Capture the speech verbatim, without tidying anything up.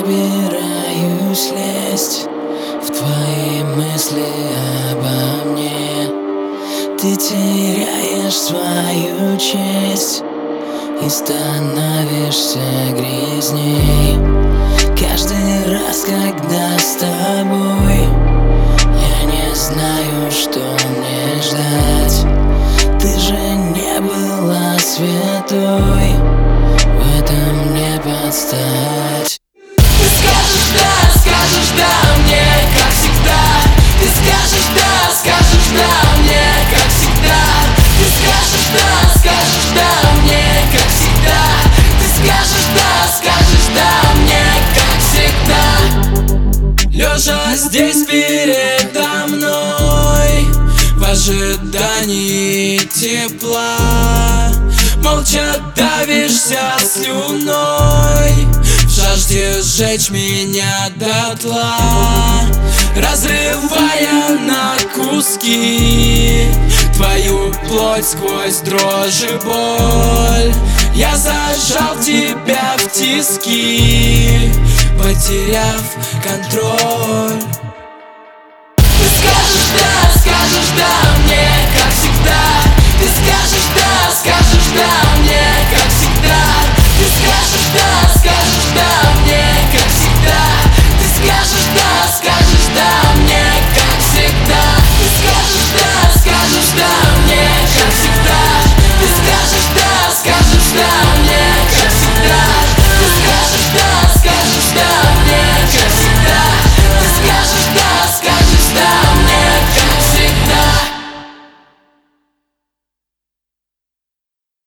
собираюсь лезть в твои мысли обо мне. Ты теряешь свою честь и становишься грязней. Каждый раз, когда с тобой, я не знаю, что мне ждать. Ты же не была святой, в этом не подстать. Ты скажешь да, скажешь да мне, как всегда. Ты скажешь да, скажешь да мне, как всегда. Ты скажешь да, скажешь да мне, как всегда. Ты скажешь да, скажешь да мне, как всегда. Лежа здесь передо мной, в ожидании тепла, молча давишься слюной, в жажде сжечь меня дотла, разрывая на куски твою плоть сквозь дрожь и боль. Я зажал тебя в тиски, потеряв контроль. Ты скажешь да, скажешь да мне, как всегда. Ты скажешь да, скажешь да